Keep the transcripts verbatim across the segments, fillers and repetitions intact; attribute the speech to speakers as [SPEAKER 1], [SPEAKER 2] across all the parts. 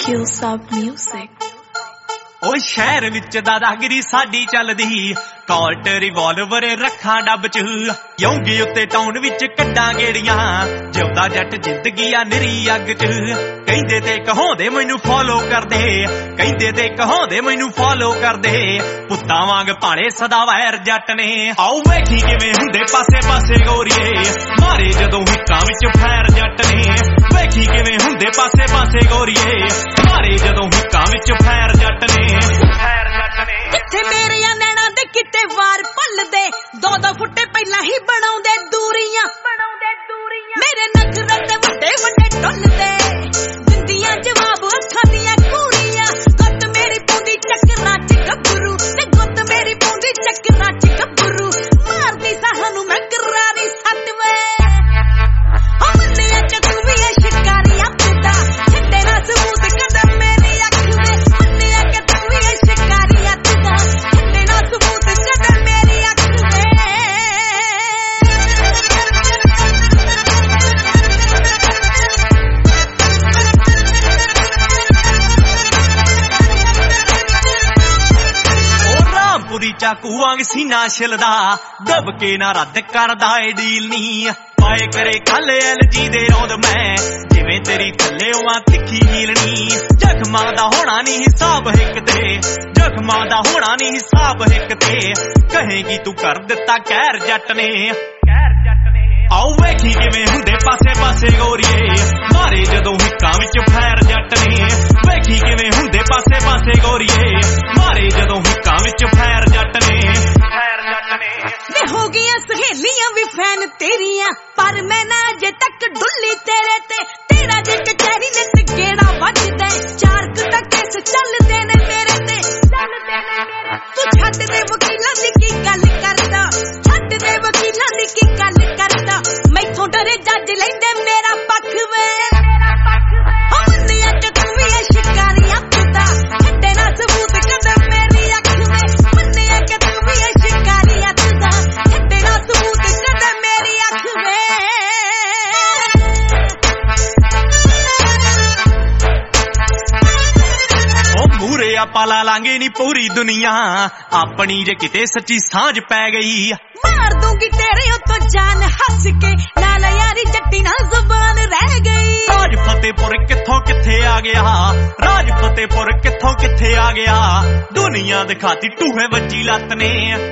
[SPEAKER 1] Hillsop Music।
[SPEAKER 2] ओ शहर विच दादागिरी साडी चलदी कॉल्ट रिवॉल्वर रखा डब च यौंगे उत्ते टाउन विच कड्डां गेड़ियां जिउंदा जट जिंदगी आ निरी अग च कहिंदे ते कहाउंदे मैनू फॉलो करदे कहिंदे ते कहाउंदे मैनू फॉलो करदे पुत्तां वांग भाणे सदा वैर जट ने आओ वेखी किवें हुंदे पासे पासे गोरीए मारे जदों हिक्कां विच फैर जट ने वेखी किवें हुंदे पासे पासे गोरीए मारे जदों हिक्कां विच फैर जट ने फैर जट ने
[SPEAKER 3] किथे मेरे नैना दे किते वार भुलदे दो दो फुटे पहला ही बनाउंदे दूरियां बनाउंदे दूरियां मेरे नखरे ते वड्डे वड्डे ढुलदे दिंदियां जवाब अखां दियां कूड़ियां गुੱਤ मेरी पूंदी चक्करां च गब्बरू ते गुੱਤ मेरी पूंदी चक्करां च गब्बरू मारदी सानू मैं करारी सतवे ओ मंदिया च तू भी है शिकारी अपदा छड्डे ना सबूत कदम मेरी अख वे मंदिया के तू भी है शिकारी अपदा छड्डे ना सबूत कदम मेरी अख वे
[SPEAKER 2] पूरी चाकू वांग सीना छिलदा दब के ना रद्द करदा ए डील नी पाए करे कल एल जी दे रौंद मैं जिवें तेरी थल्ले होवां तिखी हीलनी जख्मां दा होना नी हिसाब हिक ते जख्मां दा होना नी हिसाब हिक ते कहेगी तू कर दित्ता कहर जट ने कहर जट ने आओ वेखी किवें हुंदे पासे पासे गोरीए मारे जदों हिक्कां विच फैर जट ने वेखी किवें हुंदे पासे पासे गोरीए मारे जदों हिक्कां विच फैर जट ने फैर जट ने
[SPEAKER 3] वे हो गईयां सहेलियां भी फैन तेरियां पर मैं ना अजे तक डुल्ली तेरे ते तेरा जे कचहरी ने गेड़ा वजदा चार क तक केस चलदे ने मेरे ते चलदे ने मेरे तू छੱਡ दे वकीलां दी की गल करदा छੱਡ दे वकीलां दी की गल करदा मैथों डरे जज लैंदे मेरा पक्ष वे मेरा पक्ष वे ओ मंदिया च तू भी है शिकारी अपदा छड्डे ना सबूत कदम मेरी अख वे मंदिया च तू भी है शिकारी अपदा छड्डे ना सबूत कदम मेरी अख वे
[SPEAKER 2] मूरे आपा ला लांगे नी पूरी दुनिया अपनी जे किते सच्ची सांझ पै गई
[SPEAKER 3] मार दूंगी तेरे तो जान हंस के नाल यारी जट्टी ना जुबान रह गई
[SPEAKER 2] राज फतेहपुर कित्थों किथे आ गया राज फतेहपुर कित्थों किथे आ गया दुनिया दिखाती टूहे वज्जी लत ने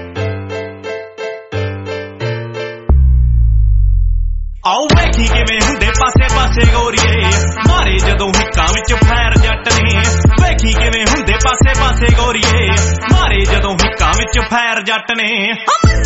[SPEAKER 2] आओ वेखी किवें हुंदे पासे पासे गोरीए मारे जदों हिक्कां विच फैर जट ने वेखी किवें हुंदे पासे पासे गोरीए मारे जदों हिक्कां विच फैर जट ने